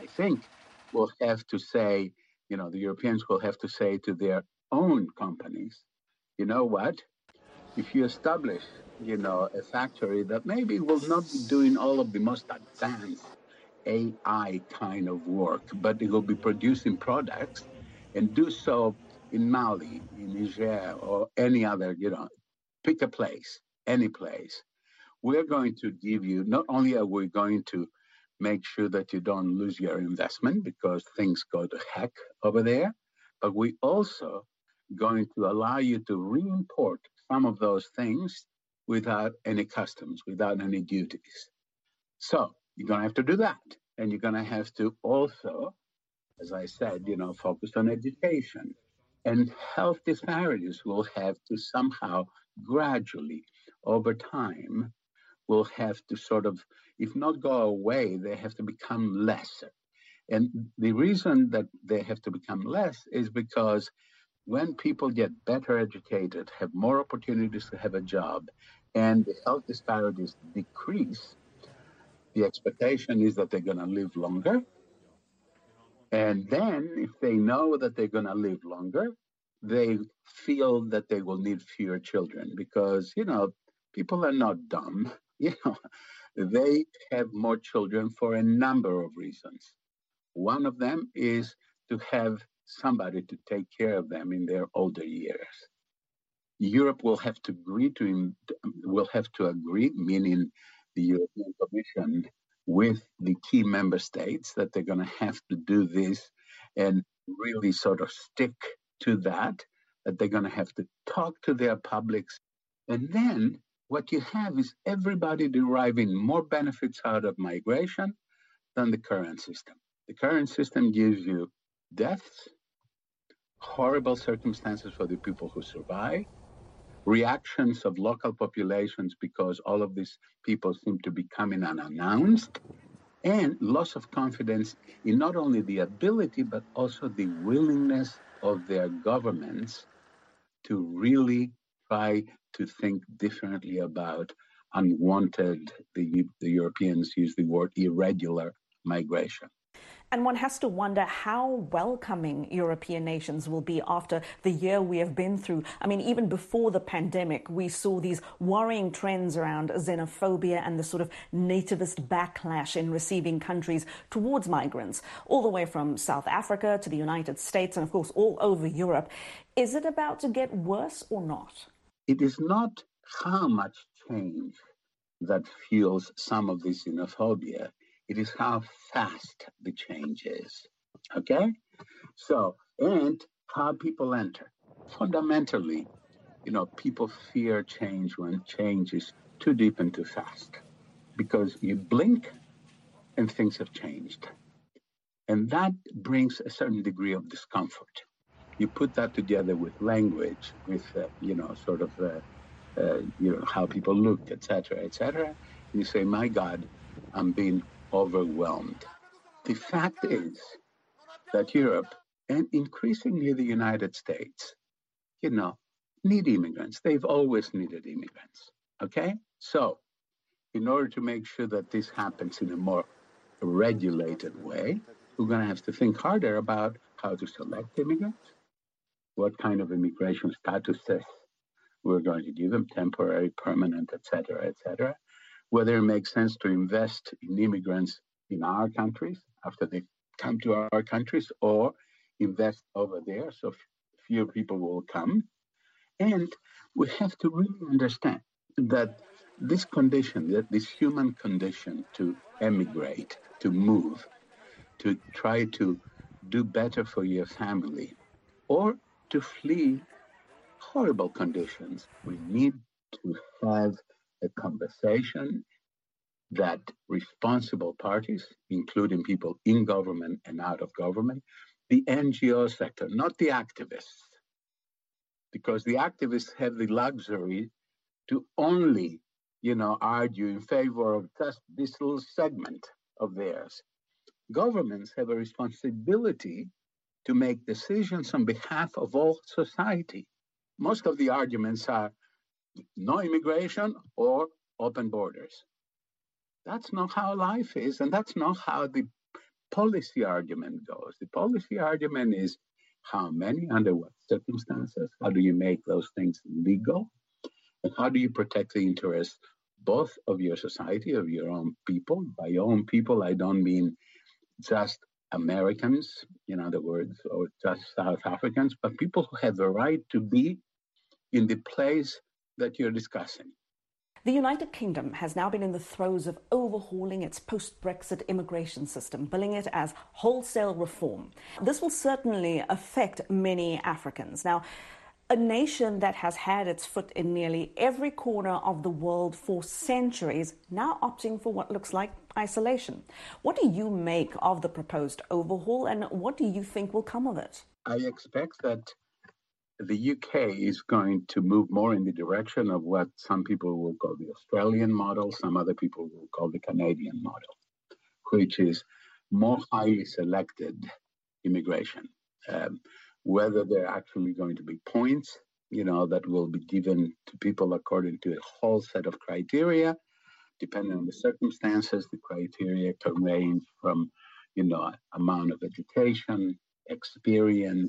have to say, the Europeans will have to say to their own companies, you know what, if you establish, a factory that maybe will not be doing all of the most advanced AI kind of work, but it will be producing products, and do so in Mali, in Niger, or any other, pick a place, any place. We're going to give you, not only are we going to make sure that you don't lose your investment because things go to heck over there. But we also going to allow you to re-import some of those things without any customs, without any duties. So you're going to have to do that. And you're going to have to also, as I said, focus on education. And health disparities will have to somehow gradually, over time, will have to sort of, if not go away, they have to become lesser. And the reason that they have to become less is because when people get better educated, have more opportunities to have a job, and the health disparities decrease, the expectation is that they're going to live longer. And then if they know that they're going to live longer, they feel that they will need fewer children because, people are not dumb. They have more children for a number of reasons. One of them is to have somebody to take care of them in their older years. Europe will have to agree, meaning the European Commission, with the key member states that they're going to have to do this and really sort of stick to that they're going to have to talk to their publics. And then what you have is everybody deriving more benefits out of migration than the current system. The current system gives you deaths, horrible circumstances for the people who survive, reactions of local populations because all of these people seem to be coming unannounced, and loss of confidence in not only the ability, but also the willingness of their governments to really try to think differently about unwanted, the Europeans use the word irregular migration. And one has to wonder how welcoming European nations will be after the year we have been through. I mean, even before the pandemic, we saw these worrying trends around xenophobia and the sort of nativist backlash in receiving countries towards migrants, all the way from South Africa to the United States and, of course, all over Europe. Is it about to get worse or not? It is not how much change that fuels some of this xenophobia. It is how fast the change is, okay? So, and how people enter. Fundamentally, people fear change when change is too deep and too fast because you blink and things have changed. And that brings a certain degree of discomfort. You put that together with language, with, how people look, et cetera, and you say, my God, I'm being overwhelmed. The fact is that Europe and increasingly the United States, need immigrants. They've always needed immigrants, okay? So in order to make sure that this happens in a more regulated way, we're going to have to think harder about how to select immigrants, what kind of immigration statuses we're going to give them, temporary, permanent, et cetera, whether it makes sense to invest in immigrants in our countries after they come to our countries or invest over there so fewer people will come. And we have to really understand that this condition, that this human condition to emigrate, to move, to try to do better for your family, or to flee horrible conditions, we need to have a conversation that responsible parties, including people in government and out of government, the NGO sector, not the activists, because the activists have the luxury to only, argue in favor of just this little segment of theirs. Governments have a responsibility to make decisions on behalf of all society. Most of the arguments are no immigration or open borders. That's not how life is, and that's not how the policy argument goes. The policy argument is how many, under what circumstances, how do you make those things legal, and how do you protect the interests both of your society, of your own people. By your own people, I don't mean just Americans, in other words, or just South Africans, but people who have the right to be in the place that you're discussing. The United Kingdom has now been in the throes of overhauling its post-Brexit immigration system, billing it as wholesale reform. This will certainly affect many Africans. Now, a nation that has had its foot in nearly every corner of the world for centuries, now opting for what looks like isolation. What do you make of the proposed overhaul, and what do you think will come of it? I expect that the UK is going to move more in the direction of what some people will call the Australian model, some other people will call the Canadian model, which is more highly selected immigration. Whether there are actually going to be points, that will be given to people according to a whole set of criteria, depending on the circumstances. The criteria can range from, amount of education, experience,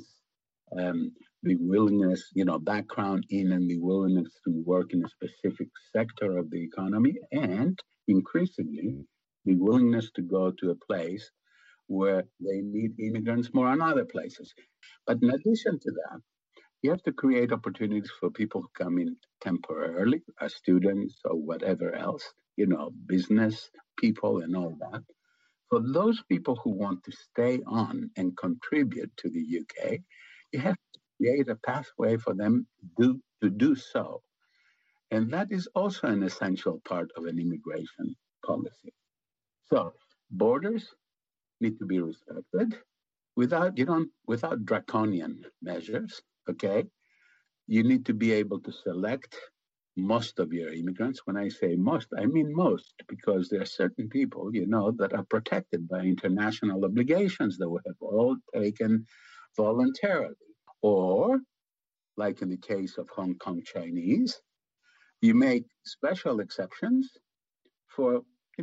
the willingness, background in and the willingness to work in a specific sector of the economy, and increasingly the willingness to go to a place where they need immigrants more than other places. But in addition to that, you have to create opportunities for people who come in temporarily as students or whatever else, business people and all that. For those people who want to stay on and contribute to the UK, you have to create a pathway for them to do so. And that is also an essential part of an immigration policy. So borders need to be respected without draconian measures, okay? You need to be able to select most of your immigrants. When I say most, I mean most, because there are certain people, that are protected by international obligations that we have all taken voluntarily. Or, like in the case of Hong Kong Chinese, you make special exceptions for,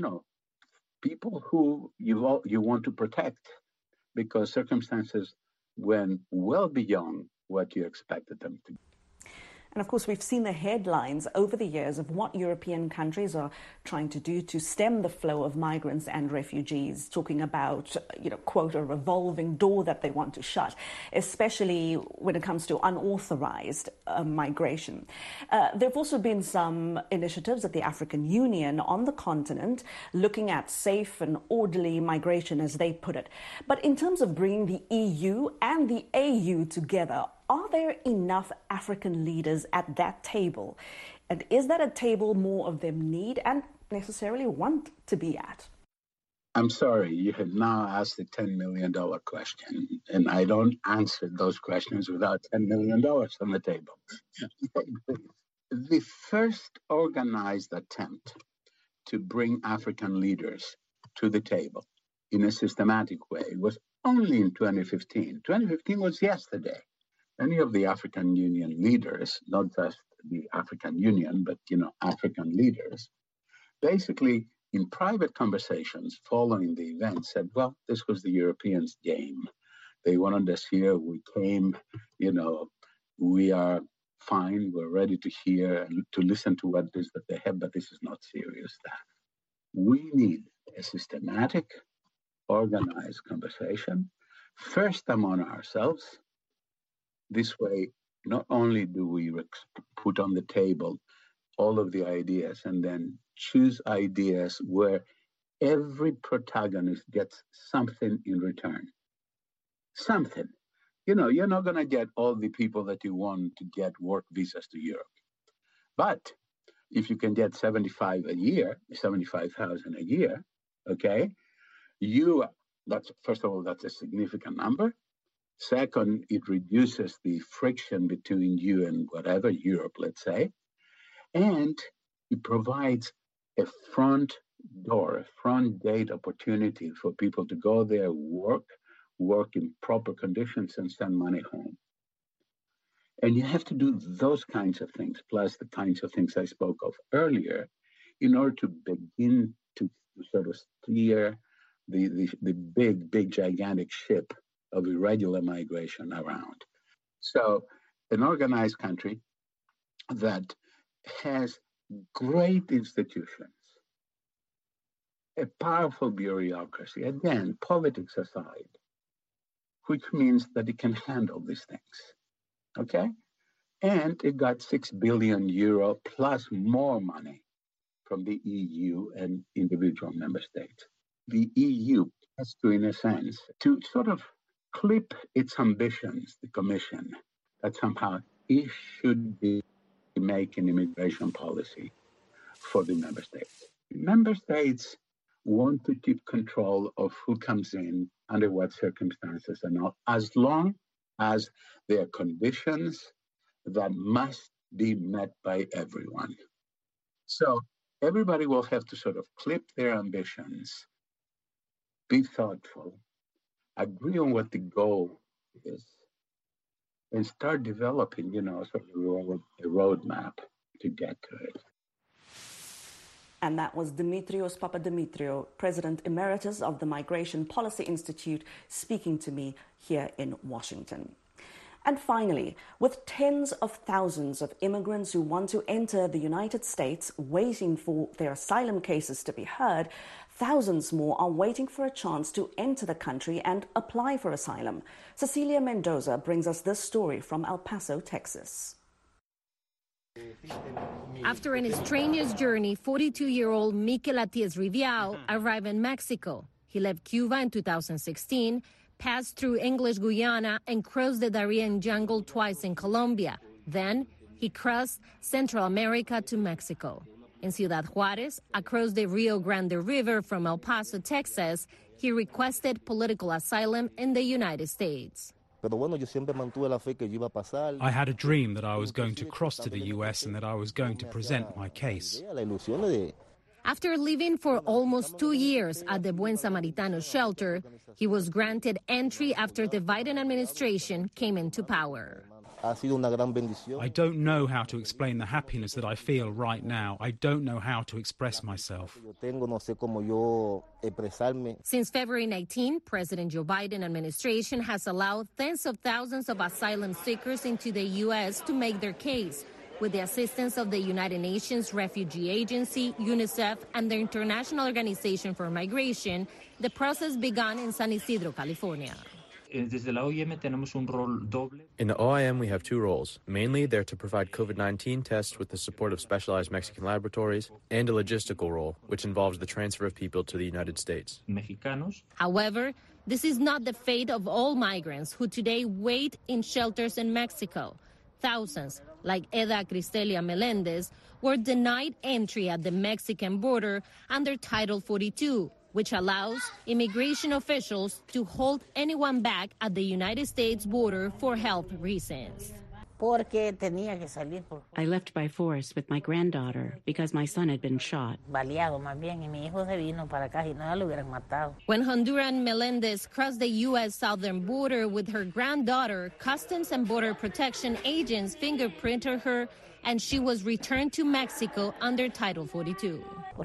people who you want to protect, because circumstances went well beyond what you expected them to. And of course, we've seen the headlines over the years of what European countries are trying to do to stem the flow of migrants and refugees, talking about, quote, a revolving door that they want to shut, especially when it comes to unauthorized migration. There have also been some initiatives at the African Union on the continent looking at safe and orderly migration, as they put it. But in terms of bringing the EU and the AU together, are there enough African leaders at that table? And is that a table more of them need and necessarily want to be at? I'm sorry, you have now asked the $10 million question, and I don't answer those questions without $10 million on the table. The first organized attempt to bring African leaders to the table in a systematic way was only in 2015. 2015 was yesterday. Many of the African Union leaders, not just the African Union, but, African leaders, basically in private conversations following the event said, well, this was the Europeans' game. They wanted us here. We came, we are fine. We're ready to hear and to listen to what it is that they have, but this is not serious stuff. We need a systematic, organized conversation, first among ourselves. This way, not only do we put on the table all of the ideas and then choose ideas where every protagonist gets something in return. Something. You're not going to get all the people that you want to get work visas to Europe. But if you can get 75,000 a year, okay, first of all, that's a significant number. Second, it reduces the friction between you and whatever, Europe, let's say. And it provides a front gate opportunity for people to go there, work in proper conditions and send money home. And you have to do those kinds of things, plus the kinds of things I spoke of earlier, in order to begin to sort of steer the big, gigantic ship of irregular migration around. So an organized country that has great institutions, a powerful bureaucracy, again, politics aside, which means that it can handle these things, okay? And it got €6 billion plus more money from the EU and individual member states. The EU has to, in a sense, to sort of clip its ambitions, the Commission, that somehow it should be making immigration policy for the member states. Member states want to keep control of who comes in, under what circumstances and all, as long as there are conditions that must be met by everyone. So everybody will have to sort of clip their ambitions, be thoughtful, agree on what the goal is, and start developing, sort of a roadmap to get to it. And that was Dimitrios Papadimitriou, President Emeritus of the Migration Policy Institute, speaking to me here in Washington. And finally, with tens of thousands of immigrants who want to enter the United States waiting for their asylum cases to be heard, thousands more are waiting for a chance to enter the country and apply for asylum. Cecilia Mendoza brings us this story from El Paso, Texas. After an extraneous journey, 42-year-old Mikel Atiez Riviao arrived in Mexico. He left Cuba in 2016, passed through English Guyana, and crossed the Darien jungle twice in Colombia. Then he crossed Central America to Mexico. In Ciudad Juárez, across the Rio Grande River from El Paso, Texas, he requested political asylum in the United States. I had a dream that I was going to cross to the U.S. and that I was going to present my case. After living for almost 2 years at the Buen Samaritano shelter, he was granted entry after the Biden administration came into power. I don't know how to explain the happiness that I feel right now. I don't know how to express myself. Since February 19, President Joe Biden administration has allowed tens of thousands of asylum seekers into the U.S. to make their case. With the assistance of the United Nations Refugee Agency, UNICEF, and the International Organization for Migration, the process began in San Isidro, California. In the OIM, we have two roles. Mainly, they're to provide COVID-19 tests with the support of specialized Mexican laboratories, and a logistical role, which involves the transfer of people to the United States. However, this is not the fate of all migrants who today wait in shelters in Mexico. Thousands, like Eda Cristelia Melendez, were denied entry at the Mexican border under Title 42, which allows immigration officials to hold anyone back at the United States border for health reasons. I left by force with my granddaughter because my son had been shot. When Honduran Melendez crossed the U.S. southern border with her granddaughter, Customs and Border Protection agents fingerprinted her, and she was returned to Mexico under Title 42.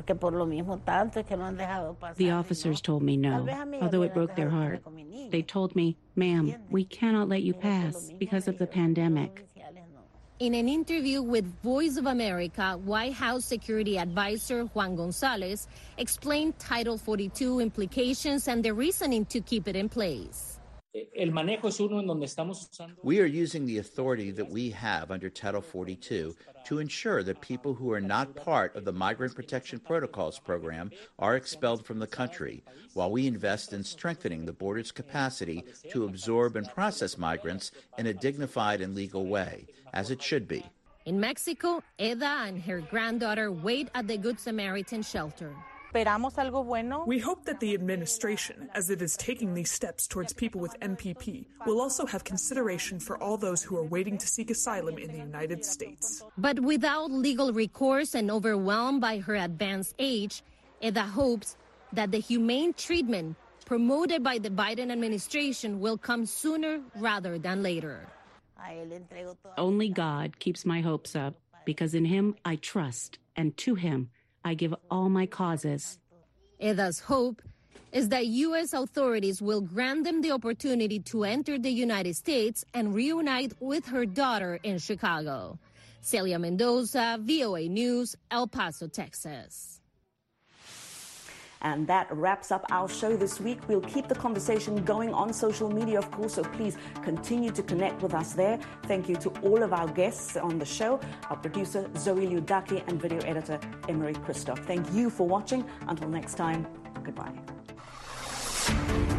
The officers told me no, although it broke their heart. They told me, "Ma'am, we cannot let you pass because of the pandemic." In an interview with Voice of America, White House Security Advisor Juan Gonzalez explained Title 42 implications and the reasoning to keep it in place. We are using the authority that we have under Title 42 to ensure that people who are not part of the Migrant Protection Protocols program are expelled from the country, while we invest in strengthening the border's capacity to absorb and process migrants in a dignified and legal way, as it should be. In Mexico, Eda and her granddaughter wait at the Good Samaritan shelter. We hope that the administration, as it is taking these steps towards people with MPP, will also have consideration for all those who are waiting to seek asylum in the United States. But without legal recourse and overwhelmed by her advanced age, Eda hopes that the humane treatment promoted by the Biden administration will come sooner rather than later. Only God keeps my hopes up, because in Him I trust, and to Him I give all my causes. Eda's hope is that U.S. authorities will grant them the opportunity to enter the United States and reunite with her daughter in Chicago. Celia Mendoza, VOA News, El Paso, Texas. And that wraps up our show this week. We'll keep the conversation going on social media, of course, so please continue to connect with us there. Thank you to all of our guests on the show, our producer Zoe Liudaki and video editor Emery Christoph. Thank you for watching. Until next time, goodbye.